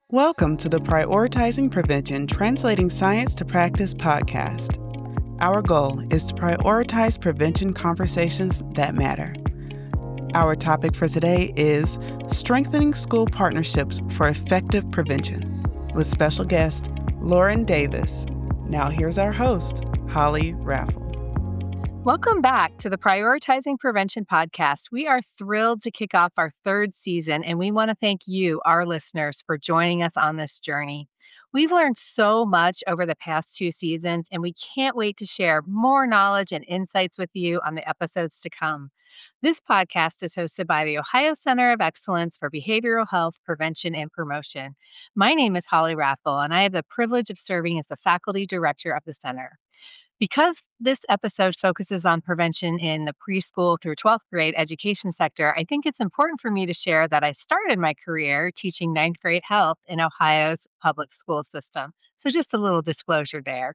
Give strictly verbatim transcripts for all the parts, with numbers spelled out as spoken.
Welcome to the Prioritizing Prevention Translating Science to Practice podcast. Our goal is to prioritize prevention conversations that matter. Our topic for today is Strengthening School Partnerships for Effective Prevention with special guest Lauren Davis. Now here's our host, Holly Raffel. Welcome back to the Prioritizing Prevention podcast. We are thrilled to kick off our third season, and we want to thank you, our listeners, for joining us on this journey. We've learned so much over the past two seasons, and we can't wait to share more knowledge and insights with you on the episodes to come. This podcast is hosted by the Ohio Center of Excellence for Behavioral Health Prevention and Promotion. My name is Holly Raffel, and I have the privilege of serving as the faculty director of the center. Because this episode focuses on prevention in the preschool through twelfth grade education sector, I think it's important for me to share that I started my career teaching ninth grade health in Ohio's public school system. So just a little disclosure there.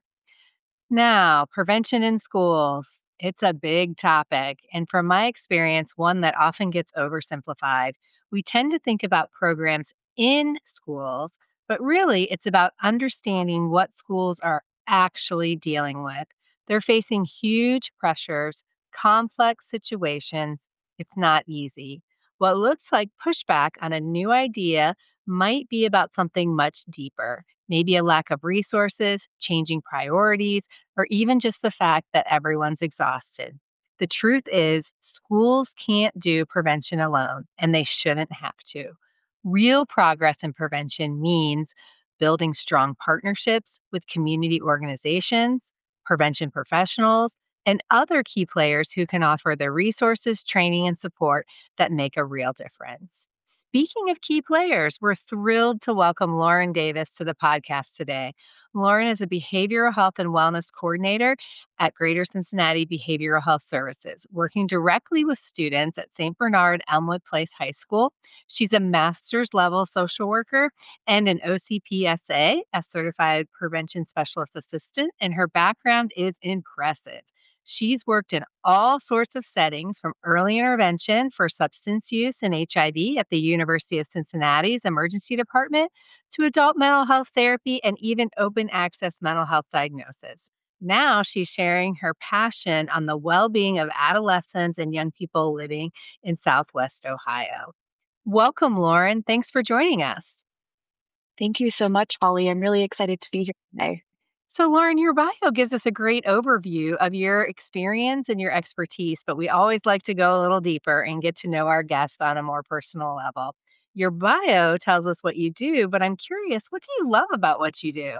Now, prevention in schools. It's a big topic, and from my experience, one that often gets oversimplified. We tend to think about programs in schools, but really it's about understanding what schools are actually dealing with. They're facing huge pressures, complex situations. It's not easy. What looks like pushback on a new idea might be about something much deeper, maybe a lack of resources, changing priorities, or even just the fact that everyone's exhausted. The truth is, schools can't do prevention alone, and they shouldn't have to. Real progress in prevention means building strong partnerships with community organizations, prevention professionals, and other key players who can offer the resources, training, and support that make a real difference. Speaking of key players, we're thrilled to welcome Lauren Davis to the podcast today. Lauren is a behavioral health and wellness coordinator at Greater Cincinnati Behavioral Health Services, working directly with students at Saint Bernard Elmwood Place High School. She's a master's level social worker and an O C P S A, a certified prevention specialist assistant, and her background is impressive. She's worked in all sorts of settings, from early intervention for substance use and H I V at the University of Cincinnati's emergency department to adult mental health therapy and even open access mental health diagnosis. Now she's sharing her passion on the well-being of adolescents and young people living in Southwest Ohio. Welcome, Lauren. Thanks for joining us. Thank you so much, Holly. I'm really excited to be here today. So, Lauren, your bio gives us a great overview of your experience and your expertise, but we always like to go a little deeper and get to know our guests on a more personal level. Your bio tells us what you do, but I'm curious, what do you love about what you do?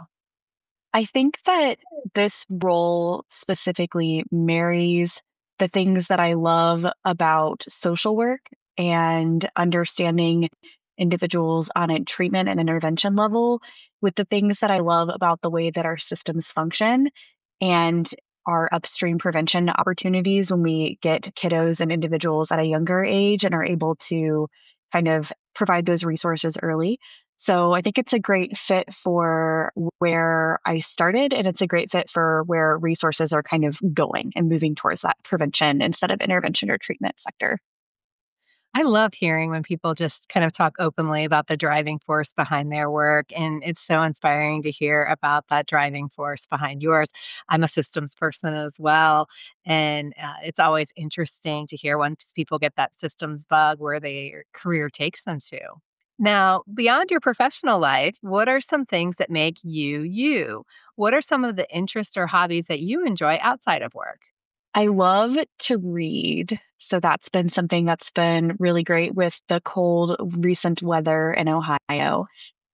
I think that this role specifically marries the things that I love about social work and understanding individuals on a treatment and intervention level with the things that I love about the way that our systems function and our upstream prevention opportunities when we get kiddos and individuals at a younger age and are able to kind of provide those resources early. So I think it's a great fit for where I started, and it's a great fit for where resources are kind of going and moving towards that prevention instead of intervention or treatment sector. I love hearing when people just kind of talk openly about the driving force behind their work. And it's so inspiring to hear about that driving force behind yours. I'm a systems person as well. And uh, it's always interesting to hear once people get that systems bug where their career takes them to. Now, beyond your professional life, what are some things that make you you? What are some of the interests or hobbies that you enjoy outside of work? I love to read. So that's been something that's been really great with the cold recent weather in Ohio.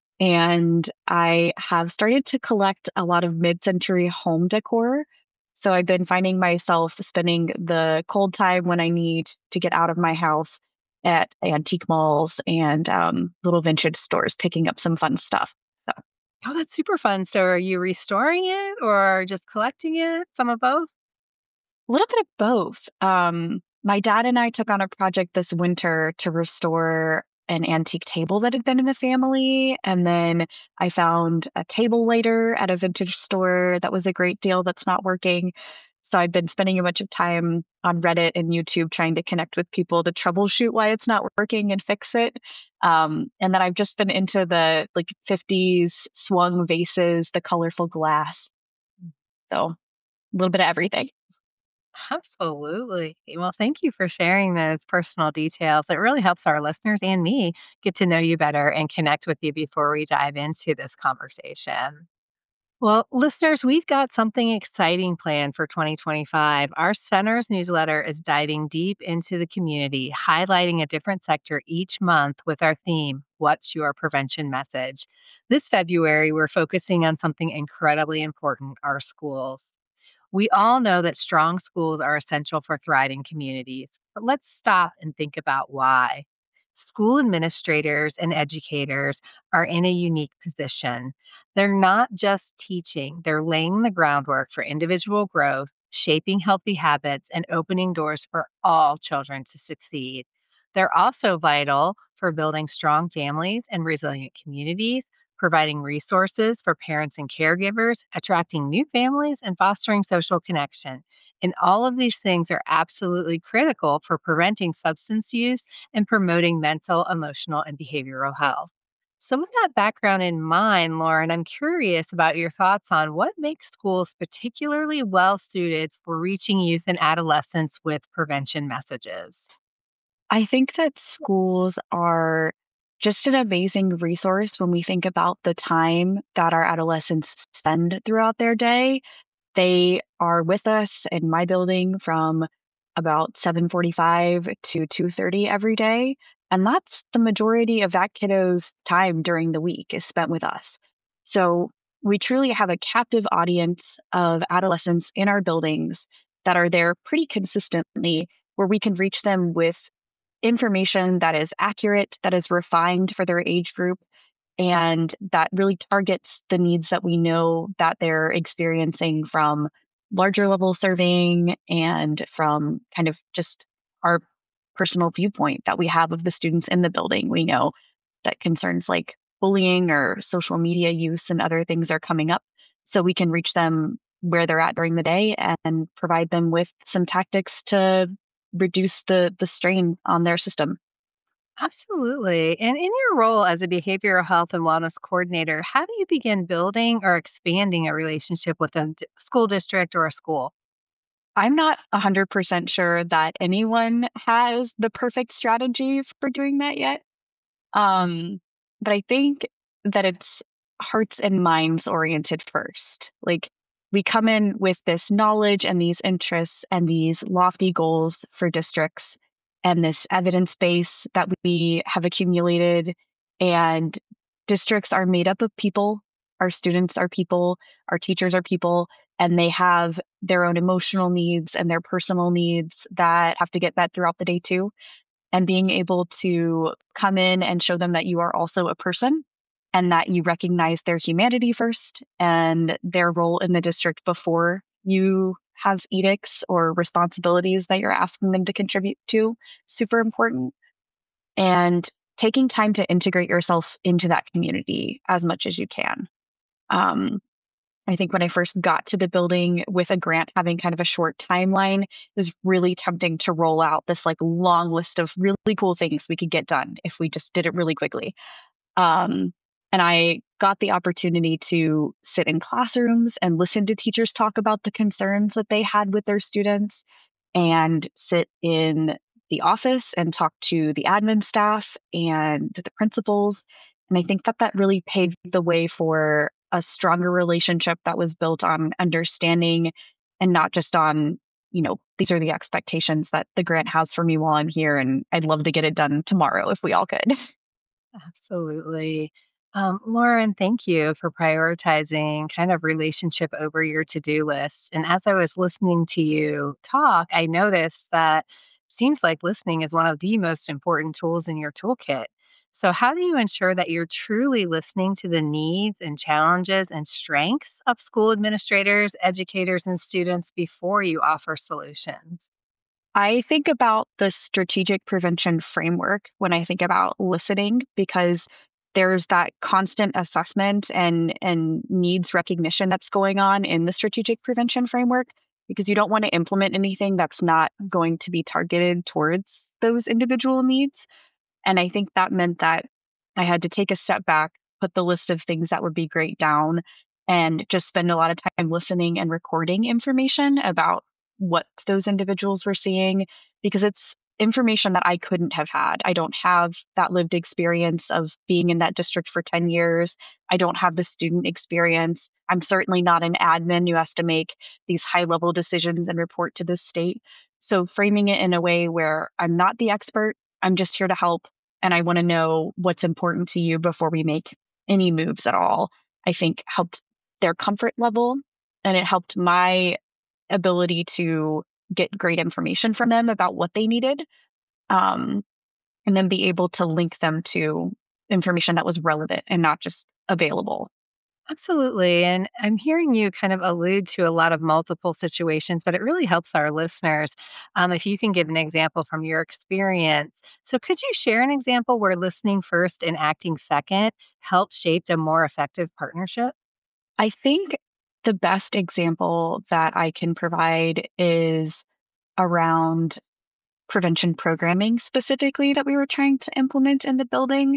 And I have started to collect a lot of mid-century home decor. So I've been finding myself spending the cold time when I need to get out of my house at antique malls and um, little vintage stores, picking up some fun stuff. So, Oh, that's super fun. So are you restoring it or just collecting it? Some of both? a little bit of both. Um, my dad and I took on a project this winter to restore an antique table that had been in the family. And then I found a table later at a vintage store that was a great deal that's not working. So I've been spending a bunch of time on Reddit and YouTube trying to connect with people to troubleshoot why it's not working and fix it. Um, and then I've just been into the like fifties swung vases, the colorful glass. So a little bit of everything. Absolutely. Well, thank you for sharing those personal details. It really helps our listeners and me get to know you better and connect with you before we dive into this conversation. Well, listeners, we've got something exciting planned for twenty twenty-five. Our center's newsletter is diving deep into the community, highlighting a different sector each month with our theme, What's Your Prevention Message? This February, we're focusing on something incredibly important, our schools. We all know that strong schools are essential for thriving communities, but let's stop and think about why. School administrators and educators are in a unique position. They're not just teaching, they're laying the groundwork for individual growth, shaping healthy habits, and opening doors for all children to succeed. They're also vital for building strong families and resilient communities, providing resources for parents and caregivers, attracting new families, and fostering social connection. And all of these things are absolutely critical for preventing substance use and promoting mental, emotional, and behavioral health. So, with that background in mind, Lauren, I'm curious about your thoughts on what makes schools particularly well suited for reaching youth and adolescents with prevention messages. I think that schools are just an amazing resource when we think about the time that our adolescents spend throughout their day. They are with us in my building from about seven forty-five to two thirty every day, and that's the majority of that kiddo's time during the week is spent with us. So, we truly have a captive audience of adolescents in our buildings that are there pretty consistently where we can reach them with information that is accurate, that is refined for their age group, and that really targets the needs that we know that they're experiencing from larger level serving and from kind of just our personal viewpoint that we have of the students in the building. We know that concerns like bullying or social media use and other things are coming up. So we can reach them where they're at during the day and provide them with some tactics to reduce the the strain on their system. Absolutely. And in your role as a behavioral health and wellness coordinator, how do you begin building or expanding a relationship with a d- school district or a school? I'm not one hundred percent sure that anyone has the perfect strategy for doing that yet. Um, but I think that it's hearts and minds oriented first. Like we come in with this knowledge and these interests and these lofty goals for districts and this evidence base that we have accumulated. And districts are made up of people. Our students are people, our teachers are people, and they have their own emotional needs and their personal needs that have to get met throughout the day too, and being able to come in and show them that you are also a person and that you recognize their humanity first and their role in the district before you have edicts or responsibilities that you're asking them to contribute to. Super important. And taking time to integrate yourself into that community as much as you can. Um, I think when I first got to the building with a grant having kind of a short timeline, it was really tempting to roll out this like long list of really cool things we could get done if we just did it really quickly. Um, and I got the opportunity to sit in classrooms and listen to teachers talk about the concerns that they had with their students and sit in the office and talk to the admin staff and the principals. And I think that that really paved the way for a stronger relationship that was built on understanding and not just on, you know, these are the expectations that the grant has for me while I'm here. And I'd love to get it done tomorrow if we all could. Absolutely. Um, Lauren, thank you for prioritizing kind of relationship over your to do list. And as I was listening to you talk, I noticed that it seems like listening is one of the most important tools in your toolkit. So, how do you ensure that you're truly listening to the needs and challenges and strengths of school administrators, educators, and students before you offer solutions? I think about the strategic prevention framework when I think about listening because there's that constant assessment and and needs recognition that's going on in the strategic prevention framework because you don't want to implement anything that's not going to be targeted towards those individual needs. And I think that meant that I had to take a step back, put the list of things that would be great down, and just spend a lot of time listening and recording information about what those individuals were seeing, because it's information that I couldn't have had. I don't have that lived experience of being in that district for ten years. I don't have the student experience. I'm certainly not an admin who has to make these high level decisions and report to the state. So framing it in a way where I'm not the expert, I'm just here to help, and I want to know what's important to you before we make any moves at all, I think helped their comfort level, and it helped my ability to get great information from them about what they needed, um, and then be able to link them to information that was relevant and not just available. Absolutely. And I'm hearing you kind of allude to a lot of multiple situations, but it really helps our listeners um, if you can give an example from your experience. So, could you share an example where listening first and acting second helped shape a more effective partnership? I think the best example that I can provide is around prevention programming specifically that we were trying to implement in the building.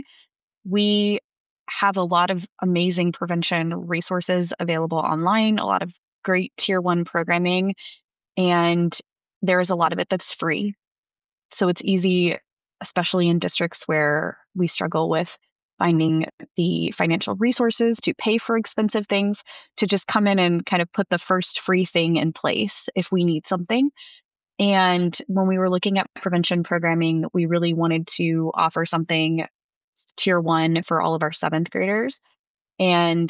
We have a lot of amazing prevention resources available online, a lot of great tier one programming, and there is a lot of it that's free. So it's easy, especially in districts where we struggle with finding the financial resources to pay for expensive things, to just come in and kind of put the first free thing in place if we need something. And when we were looking at prevention programming, we really wanted to offer something tier one for all of our seventh graders. And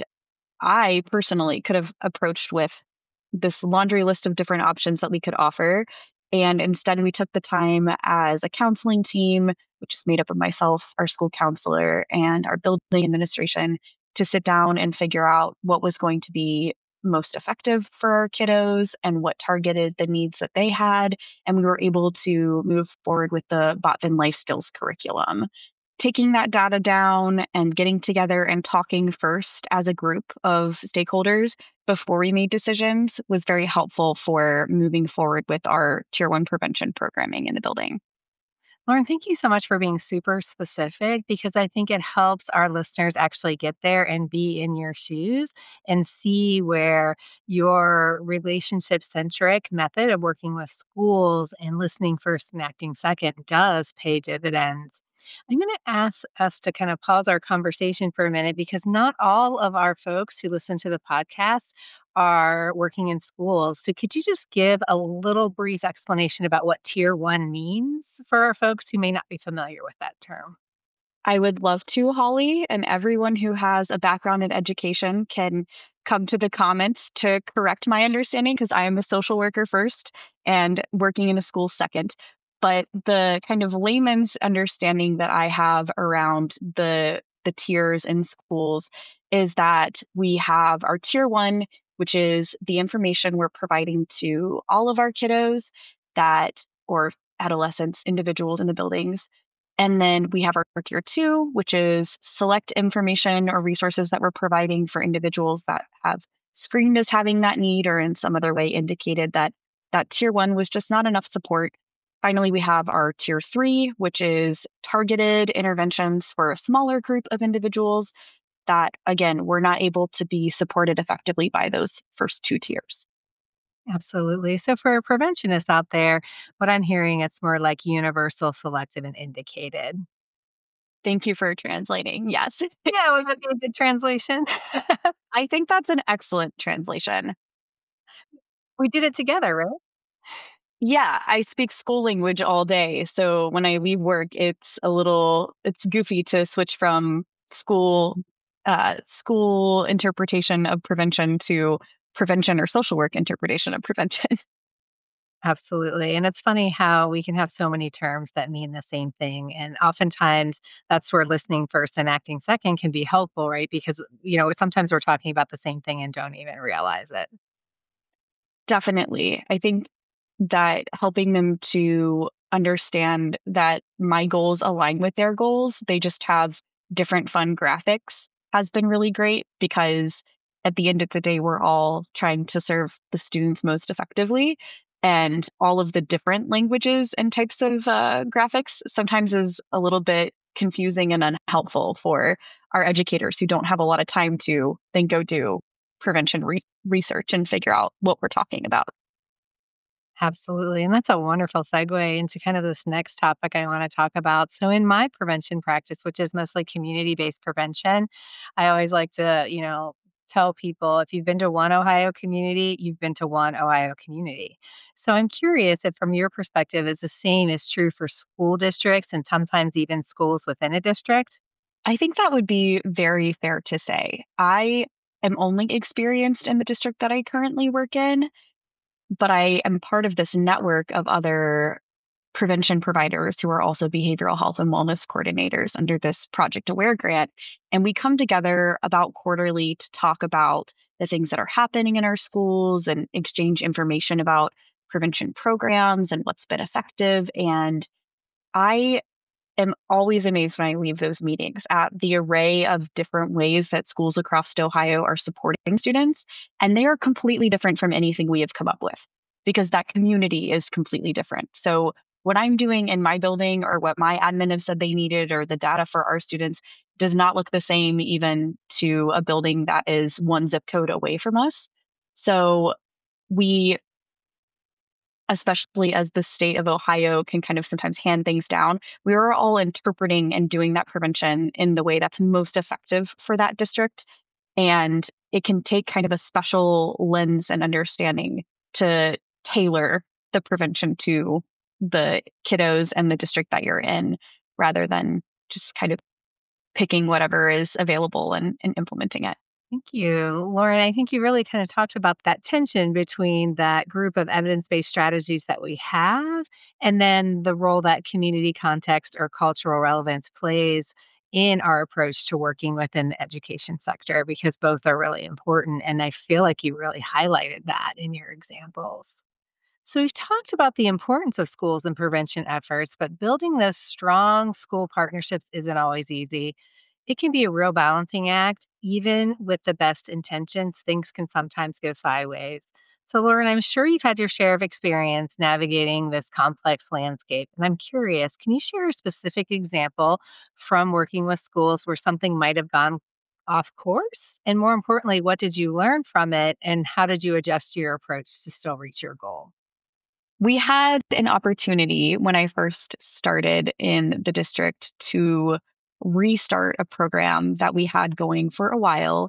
I personally could have approached with this laundry list of different options that we could offer. And instead, we took the time as a counseling team, which is made up of myself, our school counselor, and our building administration, to sit down and figure out what was going to be most effective for our kiddos and what targeted the needs that they had. And we were able to move forward with the Botvin Life Skills curriculum. Taking that data down and getting together and talking first as a group of stakeholders before we made decisions was very helpful for moving forward with our tier one prevention programming in the building. Lauren, thank you so much for being super specific because I think it helps our listeners actually get there and be in your shoes and see where your relationship centric method of working with schools and listening first and acting second does pay dividends. I'm going to ask us to kind of pause our conversation for a minute because not all of our folks who listen to the podcast are working in schools. So, could you just give a little brief explanation about what tier one means for our folks who may not be familiar with that term? I would love to, Holly, and everyone who has a background in education can come to the comments to correct my understanding because I am a social worker first and working in a school second. But the kind of layman's understanding that I have around the the tiers in schools is that we have our tier one, which is the information we're providing to all of our kiddos that or adolescents, individuals in the buildings. And then we have our tier two, which is select information or resources that we're providing for individuals that have screened as having that need or in some other way indicated that that tier one was just not enough support. Finally, we have our tier three, which is targeted interventions for a smaller group of individuals that, again, were not able to be supported effectively by those first two tiers. Absolutely. So, for preventionists out there, what I'm hearing, it's more like universal, selective, and indicated. Thank you for translating. Yes. Yeah, would that be a good translation? I think that's an excellent translation. We did it together, right? Yeah, I speak school language all day. So when I leave work, it's a little it's goofy to switch from school uh school interpretation of prevention to prevention or social work interpretation of prevention. Absolutely. And it's funny how we can have so many terms that mean the same thing. And oftentimes that's where listening first and acting second can be helpful, right? Because, you know, sometimes we're talking about the same thing and don't even realize it. Definitely. I think that helping them to understand that my goals align with their goals, they just have different fun graphics has been really great because at the end of the day, we're all trying to serve the students most effectively. And all of the different languages and types of uh, graphics sometimes is a little bit confusing and unhelpful for our educators who don't have a lot of time to then go do prevention re- research and figure out what we're talking about. Absolutely. And that's a wonderful segue into kind of this next topic I want to talk about. So, in my prevention practice, which is mostly community based prevention, I always like to, you know, tell people if you've been to one Ohio community, you've been to one Ohio community. So, I'm curious if, from your perspective, is the same is true for school districts and sometimes even schools within a district? I think that would be very fair to say. I am only experienced in the district that I currently work in, but I am part of this network of other prevention providers who are also behavioral health and wellness coordinators under this Project Aware grant. And we come together about quarterly to talk about the things that are happening in our schools and exchange information about prevention programs and what's been effective. And I am always amazed when I leave those meetings at the array of different ways that schools across Ohio are supporting students. And they are completely different from anything we have come up with because that community is completely different. So, what I'm doing in my building or what my admin have said they needed or the data for our students does not look the same even to a building that is one zip code away from us. So, we especially as the state of Ohio can kind of sometimes hand things down, we are all interpreting and doing that prevention in the way that's most effective for that district. And it can take kind of a special lens and understanding to tailor the prevention to the kiddos and the district that you're in rather than just kind of picking whatever is available and, and implementing it. Thank you, Lauren. I think you really kind of talked about that tension between that group of evidence based strategies that we have and then the role that community context or cultural relevance plays in our approach to working within the education sector, because both are really important. And I feel like you really highlighted that in your examples. So, we've talked about the importance of schools and prevention efforts, but building those strong school partnerships isn't always easy. It can be a real balancing act. Even with the best intentions, things can sometimes go sideways. So, Lauren, I'm sure you've had your share of experience navigating this complex landscape. And I'm curious, can you share a specific example from working with schools where something might have gone off course? And more importantly, what did you learn from it? And how did you adjust your approach to still reach your goal? We had an opportunity when I first started in the district to restart a program that we had going for a while.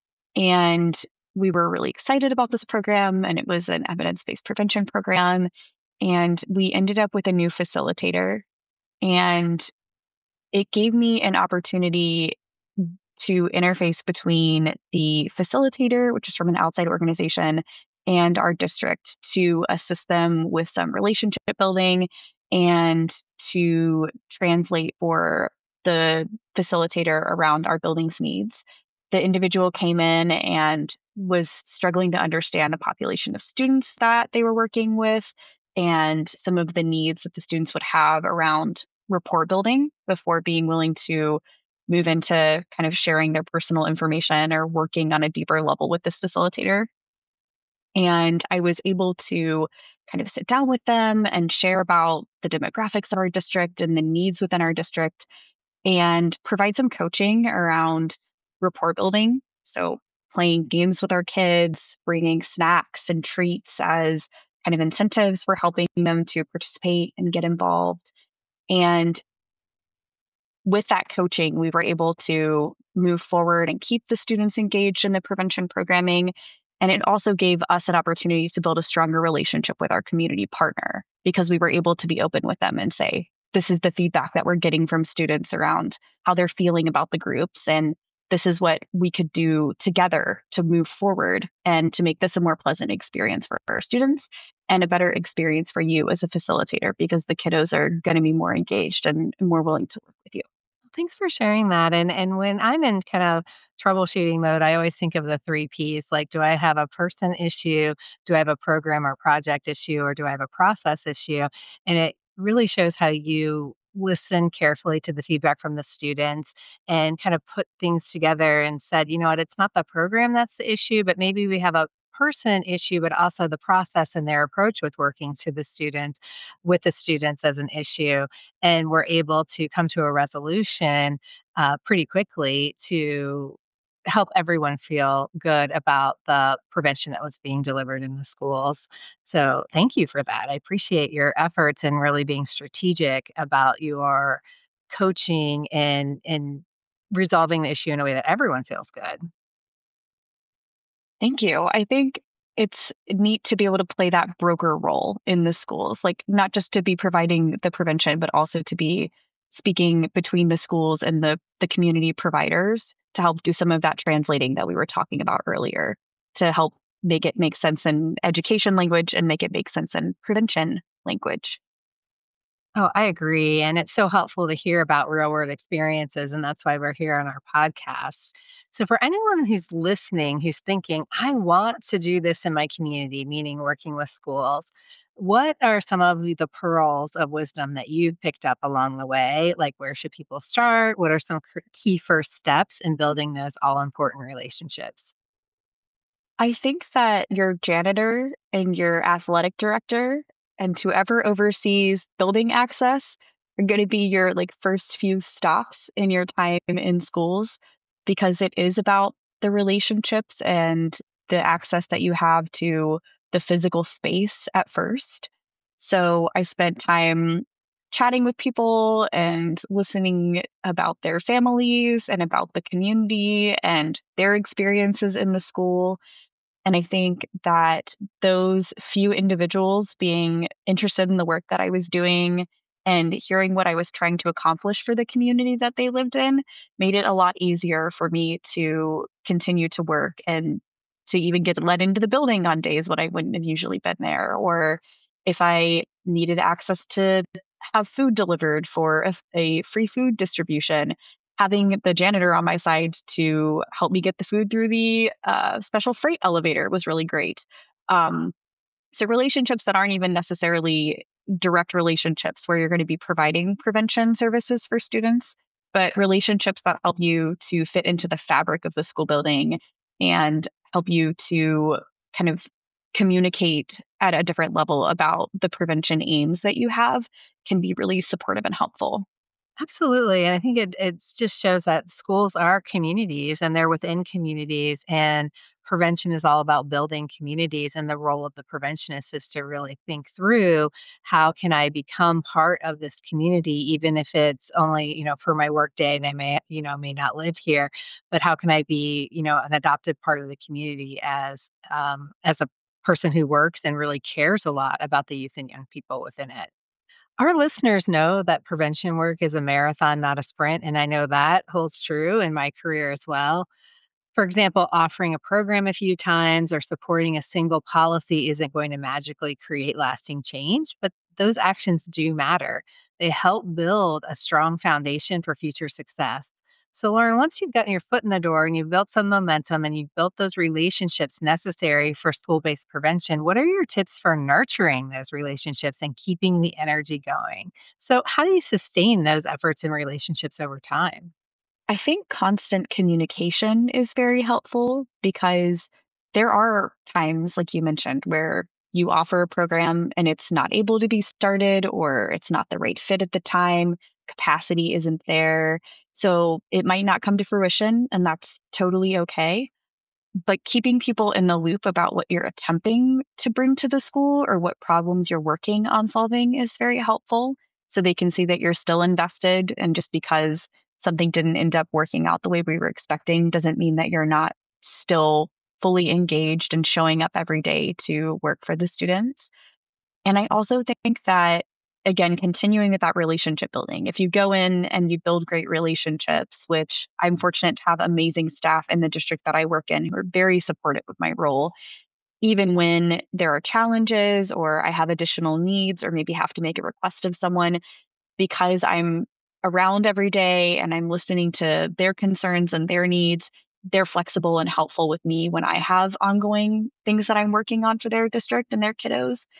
And we were really excited about this program, and it was an evidence based prevention program. And we ended up with a new facilitator, and it gave me an opportunity to interface between the facilitator, which is from an outside organization, and our district to assist them with some relationship building and to translate for the facilitator around our building's needs. The individual came in and was struggling to understand the population of students that they were working with and some of the needs that the students would have around rapport building before being willing to move into kind of sharing their personal information or working on a deeper level with this facilitator. And I was able to kind of sit down with them and share about the demographics of our district and the needs within our district and provide some coaching around rapport building. So, playing games with our kids, bringing snacks and treats as kind of incentives for helping them to participate and get involved. And with that coaching, we were able to move forward and keep the students engaged in the prevention programming. And it also gave us an opportunity to build a stronger relationship with our community partner because we were able to be open with them and say, this is the feedback that we're getting from students around how they're feeling about the groups. And this is what we could do together to move forward and to make this a more pleasant experience for our students and a better experience for you as a facilitator because the kiddos are going to be more engaged and more willing to work with you. Thanks for sharing that. And and when I'm in kind of troubleshooting mode, I always think of the three P's. Like, do I have a person issue? Do I have a program or project issue? Or do I have a process issue? And it really shows how you listened carefully to the feedback from the students and kind of put things together and said, you know what, it's not the program that's the issue, but maybe we have a person issue, but also the process and their approach with working to the students with the students as an issue. And we're able to come to a resolution uh, pretty quickly to help everyone feel good about the prevention that was being delivered in the schools. So thank you for that. I appreciate your efforts and really being strategic about your coaching and and resolving the issue in a way that everyone feels good. Thank you. I think it's neat to be able to play that broker role in the schools, like not just to be providing the prevention, but also to be speaking between the schools and the the community providers to help do some of that translating that we were talking about earlier, to help make it make sense in education language and make it make sense in prevention language. Oh, I agree. And it's so helpful to hear about real world experiences. And that's why we're here on our podcast. So, for anyone who's listening, who's thinking, I want to do this in my community, meaning working with schools, what are some of the pearls of wisdom that you've picked up along the way? Like, where should people start? What are some cr- key first steps in building those all important relationships? I think that your janitor and your athletic director and whoever oversees building access are going to be your like first few stops in your time in schools, because it is about the relationships and the access that you have to the physical space at first. So I spent time chatting with people and listening about their families and about the community and their experiences in the school, and I think that those few individuals being interested in the work that I was doing and hearing what I was trying to accomplish for the community that they lived in made it a lot easier for me to continue to work and to even get let into the building on days when I wouldn't have usually been there. Or if I needed access to have food delivered for a, a free food distribution, having the janitor on my side to help me get the food through the uh, special freight elevator was really great. Um, so relationships that aren't even necessarily direct relationships where you're going to be providing prevention services for students, but relationships that help you to fit into the fabric of the school building and help you to kind of communicate at a different level about the prevention aims that you have can be really supportive and helpful. Absolutely. And I think it it just shows that schools are communities and they're within communities, and prevention is all about building communities, and the role of the preventionist is to really think through how can I become part of this community, even if it's only, you know, for my work day and I may, you know, may not live here, but how can I be, you know, an adopted part of the community as um as a person who works and really cares a lot about the youth and young people within it. Our listeners know that prevention work is a marathon, not a sprint, and I know that holds true in my career as well. For example, offering a program a few times or supporting a single policy isn't going to magically create lasting change, but those actions do matter. They help build a strong foundation for future success. So, Lauren, once you've gotten your foot in the door and you've built some momentum and you've built those relationships necessary for school based prevention, what are your tips for nurturing those relationships and keeping the energy going? So, how do you sustain those efforts and relationships over time? I think constant communication is very helpful because there are times, like you mentioned, where you offer a program and it's not able to be started or it's not the right fit at the time, capacity isn't there. So it might not come to fruition, and that's totally okay. But keeping people in the loop about what you're attempting to bring to the school or what problems you're working on solving is very helpful, so they can see that you're still invested. And just because something didn't end up working out the way we were expecting doesn't mean that you're not still fully engaged and showing up every day to work for the students. And I also think that, again, continuing with that relationship building, if you go in and you build great relationships, which I'm fortunate to have amazing staff in the district that I work in who are very supportive of my role, even when there are challenges or I have additional needs or maybe have to make a request of someone, because I'm around every day and I'm listening to their concerns and their needs, they're flexible and helpful with me when I have ongoing things that I'm working on for their district and their kiddos.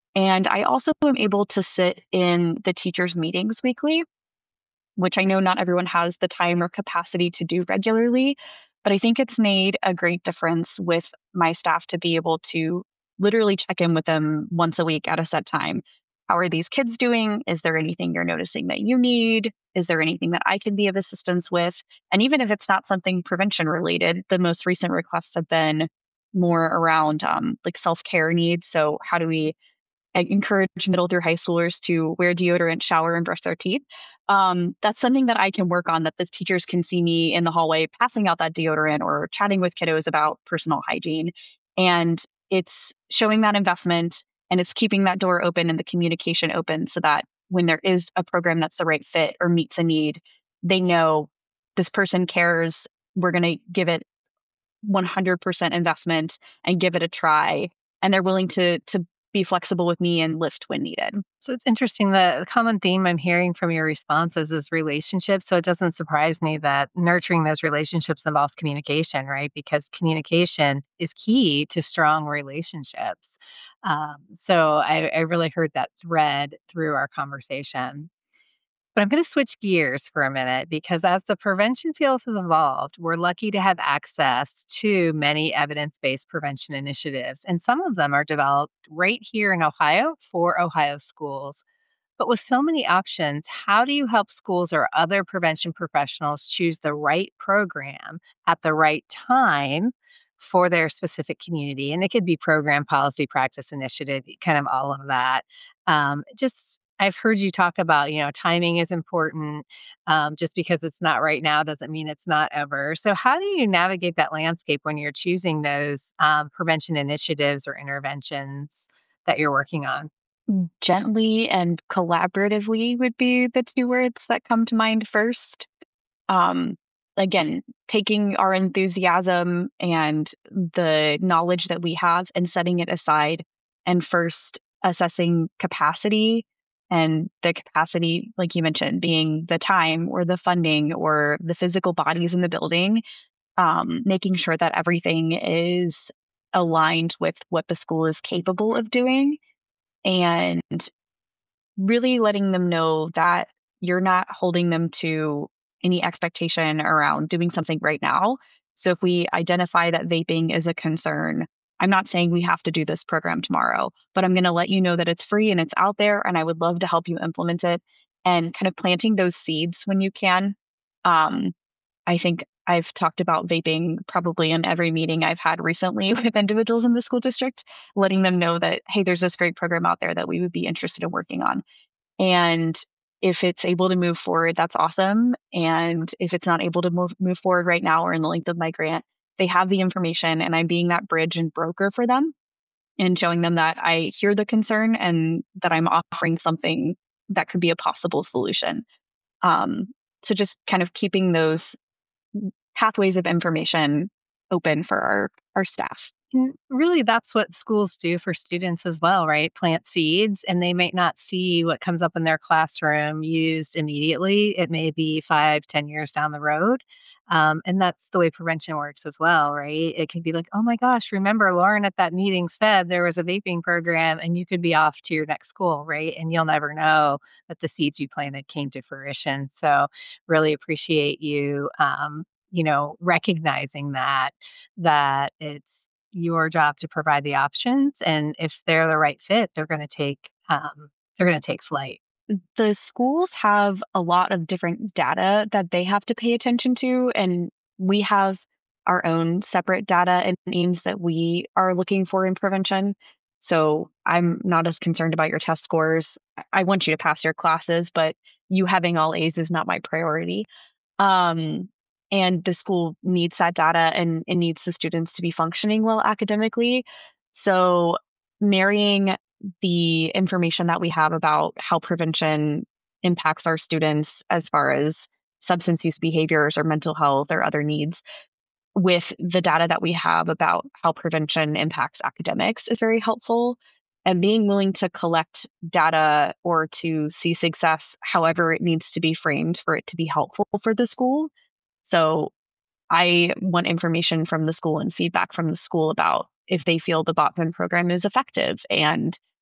And I also am able to sit in the teachers' meetings weekly, which I know not everyone has the time or capacity to do regularly, but I think it's made a great difference with my staff to be able to literally check in with them once a week at a set time. How are these kids doing? Is there anything you're noticing that you need? Is there anything that I can be of assistance with? And even if it's not something prevention related, the most recent requests have been more around um, like self care needs. So, how do we I encourage middle through high schoolers to wear deodorant, shower, and brush their teeth? Um, that's something that I can work on, that the teachers can see me in the hallway passing out that deodorant or chatting with kiddos about personal hygiene. And it's showing that investment, and it's keeping that door open and the communication open so that when there is a program that's the right fit or meets a need, they know this person cares. We're going to give it one hundred percent investment and give it a try. And they're willing to to be flexible with me and lift when needed. So it's interesting. The common theme I'm hearing from your responses is relationships. So it doesn't surprise me that nurturing those relationships involves communication, right? Because communication is key to strong relationships. Um, so I, I really heard that thread through our conversation. But I'm going to switch gears for a minute because as the prevention field has evolved, we're lucky to have access to many evidence based prevention initiatives. And some of them are developed right here in Ohio for Ohio schools. But with so many options, how do you help schools or other prevention professionals choose the right program at the right time for their specific community? And it could be program, policy, practice, initiative, kind of all of that. Um, just I've heard you talk about, you know, timing is important. Um, just because it's not right now doesn't mean it's not ever. So, how do you navigate that landscape when you're choosing those um, prevention initiatives or interventions that you're working on? Gently and collaboratively would be the two words that come to mind first. Um, Again, taking our enthusiasm and the knowledge that we have and setting it aside, and first assessing capacity, and the capacity, like you mentioned, being the time or the funding or the physical bodies in the building, um, making sure that everything is aligned with what the school is capable of doing, and really letting them know that you're not holding them to any expectation around doing something right now. So if we identify that vaping is a concern, I'm not saying we have to do this program tomorrow, but I'm going to let you know that it's free and it's out there, and I would love to help you implement it, and kind of planting those seeds when you can. Um, I think I've talked about vaping probably in every meeting I've had recently with individuals in the school district, letting them know that, hey, there's this great program out there that we would be interested in working on. And if it's able to move forward, that's awesome. And if it's not able to move move forward right now or in the length of my grant, they have the information, and I'm being that bridge and broker for them and showing them that I hear the concern and that I'm offering something that could be a possible solution. Um, so just kind of keeping those pathways of information open for our our staff. And really, that's what schools do for students as well, right? Plant seeds, and they might not see what comes up in their classroom used immediately. It may be five, ten years down the road. Um, and that's the way prevention works as well, right? It could be like, oh my gosh, remember Lauren at that meeting said there was a vaping program, and you could be off to your next school, right? And you'll never know that the seeds you planted came to fruition. So, really appreciate you, um, you know, recognizing that that it's your job to provide the options, and if they're the right fit, they're gonna take, um, they're gonna take flight. The schools have a lot of different data that they have to pay attention to, and we have our own separate data and aims that we are looking for in prevention. So I'm not as concerned about your test scores. I I want you to pass your classes, but you having all A's is not my priority. Um, and the school needs that data, and it needs the students to be functioning well academically. So marrying the information that we have about how prevention impacts our students as far as substance use behaviors or mental health or other needs with the data that we have about how prevention impacts academics is very helpful. And being willing to collect data or to see success however it needs to be framed for it to be helpful for the school. So I want information from the school and feedback from the school about if they feel the Botman program is effective and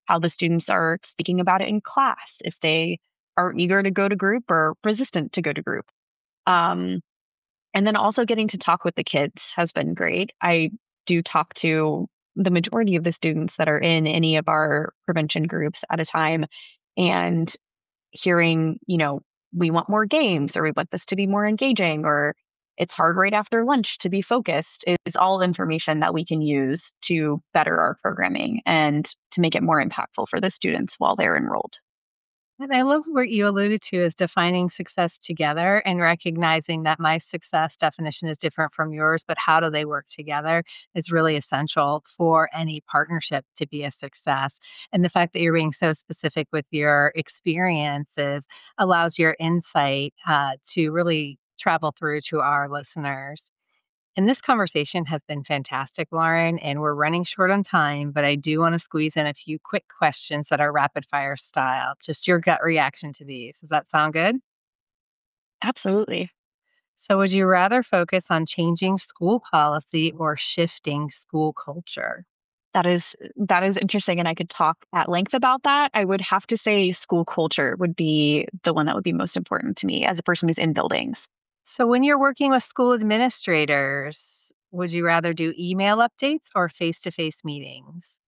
how the students are speaking about it in class, if they are eager to go to group or resistant to go to group. Um, and then also getting to talk with the kids has been great. I do talk to the majority of the students that are in any of our prevention groups at a time, and hearing, you know, we want more games, or we want this to be more engaging, or it's hard right after lunch to be focused, is all information that we can use to better our programming and to make it more impactful for the students while they're enrolled. And I love what you alluded to is defining success together and recognizing that my success definition is different from yours, but how do they work together is really essential for any partnership to be a success. And the fact that you're being so specific with your experiences allows your insight uh, to really travel through to our listeners. And this conversation has been fantastic, Lauren, and we're running short on time, but I do want to squeeze in a few quick questions that are rapid fire style. Just your gut reaction to these. Does that sound good? Absolutely. So, would you rather focus on changing school policy or shifting school culture? That is that is interesting, and I could talk at length about that. I would have to say school culture would be the one that would be most important to me as a person who's in buildings. So, when you're working with school administrators, would you rather do email updates or face to face meetings?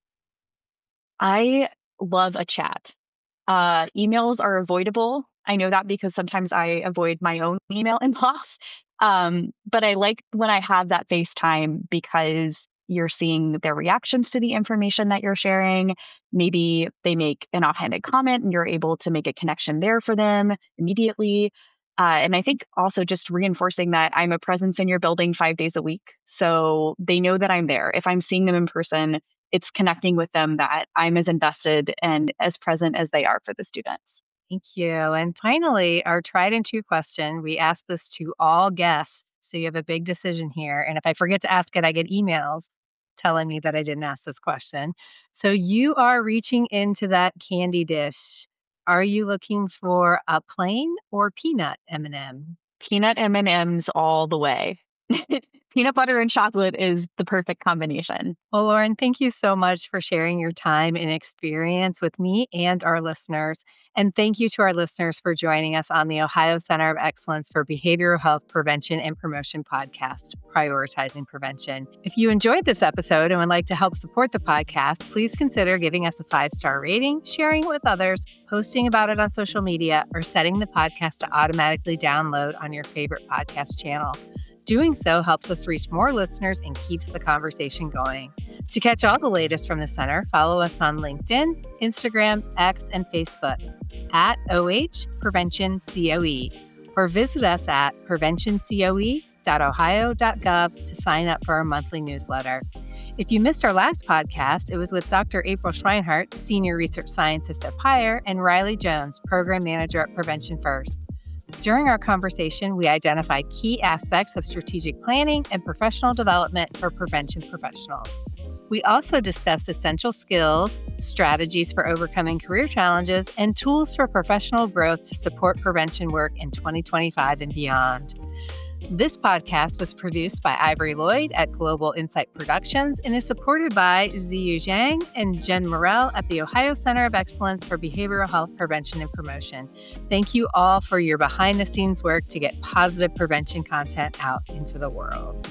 I love a chat. Uh, emails are avoidable. I know that because sometimes I avoid my own email inbox. Um, but I like when I have that FaceTime because you're seeing their reactions to the information that you're sharing. Maybe they make an offhanded comment and you're able to make a connection there for them immediately. Uh, and I think also just reinforcing that I'm a presence in your building five days a week. So they know that I'm there. If I'm seeing them in person, it's connecting with them that I'm as invested and as present as they are for the students. Thank you. And finally, our tried and true question. We ask this to all guests. So you have a big decision here. And if I forget to ask it, I get emails telling me that I didn't ask this question. So you are reaching into that candy dish. Are you looking for a plain or peanut M and M? Peanut M and M's all the way. Peanut butter and chocolate is the perfect combination. Well, Lauren, thank you so much for sharing your time and experience with me and our listeners. And thank you to our listeners for joining us on the Ohio Center of Excellence for Behavioral Health Prevention and Promotion podcast, Prioritizing Prevention. If you enjoyed this episode and would like to help support the podcast, please consider giving us a five-star rating, sharing it with others, posting about it on social media, or setting the podcast to automatically download on your favorite podcast channel. Doing so helps us reach more listeners and keeps the conversation going. To catch all the latest from the center, follow us on LinkedIn, Instagram, X, and Facebook at O H Prevention C O E, or visit us at prevention coe dot ohio dot gov to sign up for our monthly newsletter. If you missed our last podcast, it was with Doctor April Schweinhart, Senior Research Scientist at P I R, and Riley Jones, Program Manager at Prevention First. During our conversation, we identified key aspects of strategic planning and professional development for prevention professionals. We also discussed essential skills, strategies for overcoming career challenges, and tools for professional growth to support prevention work in twenty twenty-five and beyond. This podcast was produced by Ivory Lloyd at Global Insight Productions and is supported by Ziyu Zhang and Jen Morell at the Ohio Center of Excellence for Behavioral Health Prevention and Promotion. Thank you all for your behind-the-scenes work to get positive prevention content out into the world.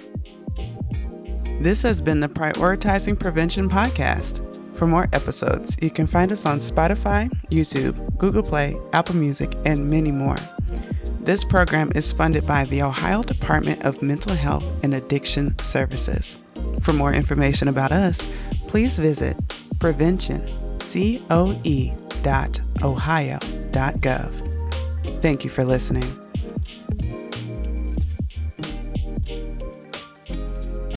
This has been the Prioritizing Prevention podcast. For more episodes, you can find us on Spotify, YouTube, Google Play, Apple Music, and many more. This program is funded by the Ohio Department of Mental Health and Addiction Services. For more information about us, please visit prevention coe dot ohio dot gov. Thank you for listening.